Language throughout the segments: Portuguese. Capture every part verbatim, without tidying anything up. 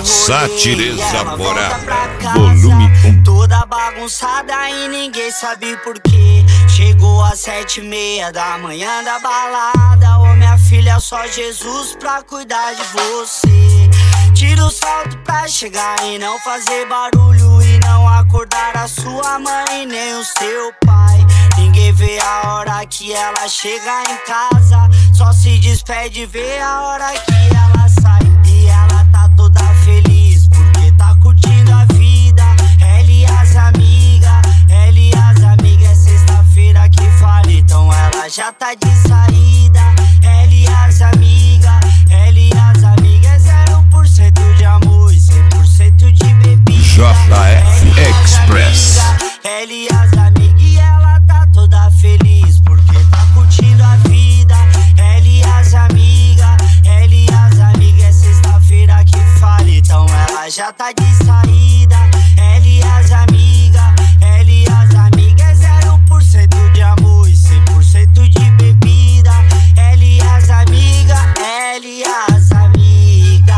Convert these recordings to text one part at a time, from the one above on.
Satireza Borá, volume um. Toda bagunçada e ninguém sabe porquê. Chegou às sete e meia da manhã da balada. Ô minha filha, só Jesus pra cuidar de você. Tira o salto pra chegar e não fazer barulho, e não acordar a sua mãe nem o seu pai. Ninguém vê a hora que ela chega em casa, só se despede e vê a hora que ela sai. E ela tá toda feliz porque tá curtindo a vida. Ela e as amigas, ela e as amigas, é sexta-feira que fala, então ela já tá de saída. Ela e as amigas, ela e as amigas, zero por cento de amor e cem por cento de bebida. J F Express. Ela e as amigas, e ela tá toda feliz porque tá curtindo a vida. Ela e as amigas, ela e as amigas, é sexta-feira que fala, então ela já tá de saída. Ela e as amigas, ela e as amigas, zero por cento de amor e cem por cento de bebida. Ela e as amigas, ela e as amigas.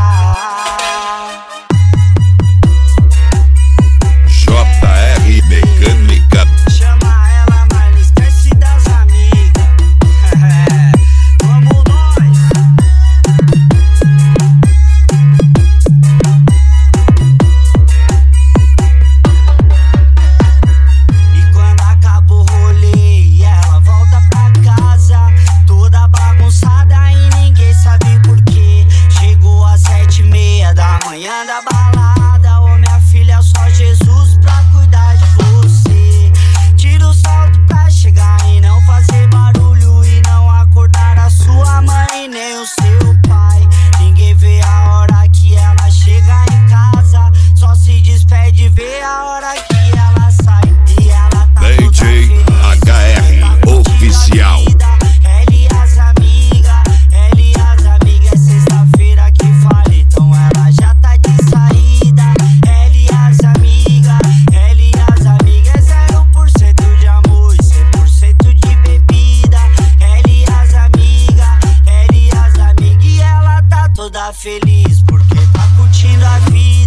J R Mecânica. Chama ela, mas não esquece das amigas. Vamos nós. E quando acaba o rolê, ela volta pra casa, toda bagunçada e ninguém sabe porquê. Chegou às sete e meia da manhã da balada. Ô minha filha, só Jesus pra cuidar de você. Tira o salto pra chegar e não fazer barulho, e não acordar a sua mãe nem o seu pai. Ninguém vê a hora que ela chega em casa, só se despede e vê a hora que ela sai. E ela tá D toda J feliz, H R tá curtindo a Oficial. vida. Ela e as amigas, ela e as amigas, é sexta-feira que fala, então ela já tá de saída. Ela e as amigas, ela e as amigas, zero por cento de amor e cem por cento de bebida. Ela e as amigas, ela e as amigas, e ela tá toda feliz porque tá curtindo a vida.